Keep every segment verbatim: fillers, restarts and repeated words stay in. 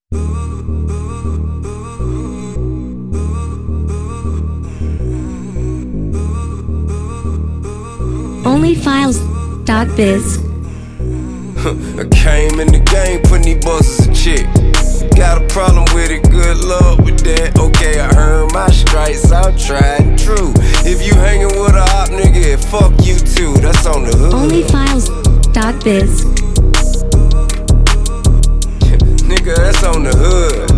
Onlyfiles.biz. I came in the game, putting these busters a check. Got a problem with it, good luck with that. Okay, I earned my stripes, I'm tried and true. If you hanging with a op nigga, fuck you too, that's on the hood. Onlyfiles.biz. Nigga, that's on the hood.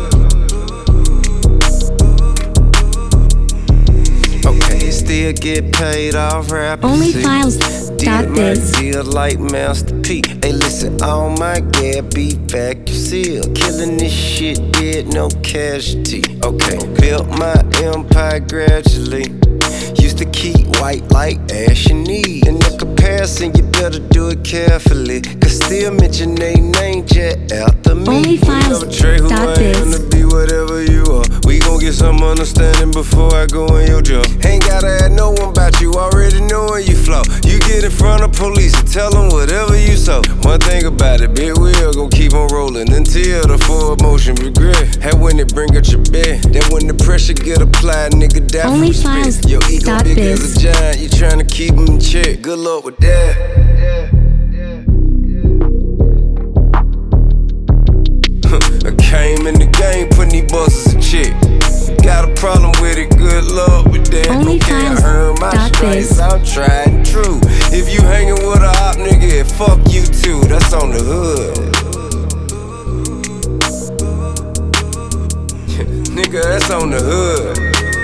Okay, still get paid off rapping. Onlyfiles.biz. Deal like Master P. Hey, listen, all my gas be back, you seal. Killing this shit, dead, no casualty. Okay, built my empire gradually. Used to keep white like ash and need. In the comparison, you better do it carefully. Cause still mention they name jet after me. Onlyfiles.biz. To be whatever you are. We gon' get some understanding before I go in your job. Ain't gotta ask no one about you, already knowing you flow. You get in front of police and tell them whatever you saw. One thing about it, big wheel gon' keep on rolling until the full motion regret. That when it bring out your bed, that when the pressure get applied, nigga die from spit. Your ego big as a giant, you tryna keep him in check. Good luck with that. I came in the game, putting these busters a check. Got a problem with it, good luck with that. Okay, I earned my stripes, I'm tried and true. If you hanging with a op nigga, fuck you too, that's on the hood. Nigga, that's on the hood.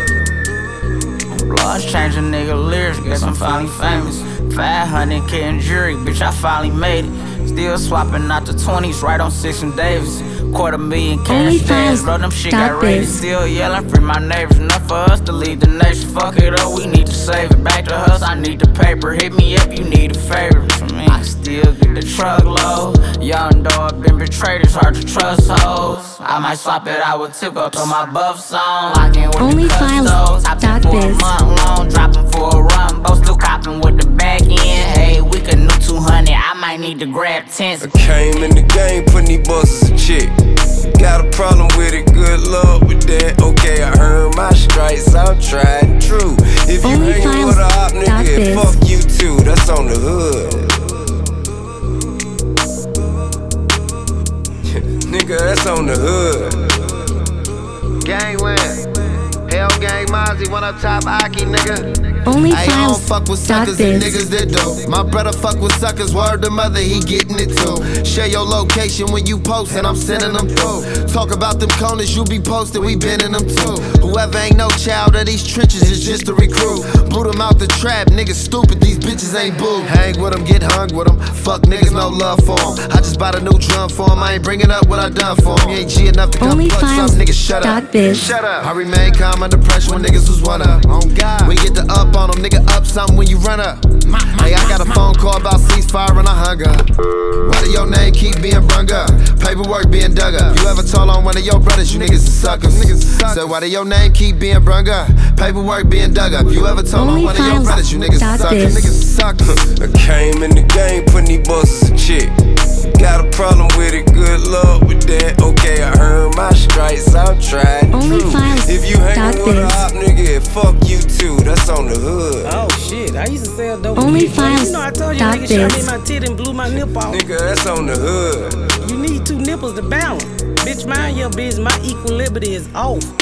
Bloods changing nigga lyrics, guess I'm finally famous. five hundred K in jury, bitch, I finally made it. Still swapping out the twenties right on six and Davis. Quarter million cash stands, bro, them shit got raided. Still yelling, free my neighbors, enough for us to leave the nation. Fuck it up, we need to save it. Back to us, I need the paper. Hit me up, you need a favor from me. I still get the truckload. Young dog, been betrayed, it's hard to trust hoes. I might swap it out with Tip, go throw my buff song. Locking with the custos, hopping for a month long, dropping for a run. Both still copping with the back end. Hey, we could new two hundred, I might need to grab tens. I came in the game, putting these busters a check. Got a problem with it, good luck with that. Okay, I earned my stripes, I'm tried and true. If you hanging with a op nigga, fuck you too, that's on the hood. Nigga, that's on the hood. Gangland, Hell Gang Mozzie, one up top Aki, nigga. Onlyfiles.biz. I don't fuck with suckers and niggas that do. My brother fuck with suckers, word to mother, he getting it too. Share your location when you post and I'm sending them through. Talk about them corners you be posting, we been in them too. Whoever ain't no child of these trenches is just a recruit. Blew them out the trap, niggas stupid, these bitches ain't boo. Hang with them, get hung with them, fuck niggas, no love for them. I just bought a new drum for them, I ain't bringing up what I done for them. You ain't G enough to come plug some niggas, shut up. Shut up. I remain calm under pressure when niggas was one up. On God, we get the up on them, nigga up something when you run up. Hey, I got a phone call about ceasefire and I hung up. Why do your name keep being brung up? Paperwork being dug up. You ever told on one of your brothers, you niggas is suckers. So why do your name keep being brung up? Paperwork being dug up. You ever told on one of your brothers, you niggas is suckers. Niggas is suckers. I came in the game, putting these busters a check. Got a problem with it, good luck with that. Okay, I earned my stripes, I'm tried and true. If you hanging with a op nigga, fuck you too, that's on the hood. Oh shit, I used to sell dope. Onlyfiles.biz. You know I told you nigga shot me in my tit and blew my nipple off. Nigga, that's on the hood. You need two nipples to balance. Bitch, mind your business, my equilibrium is off.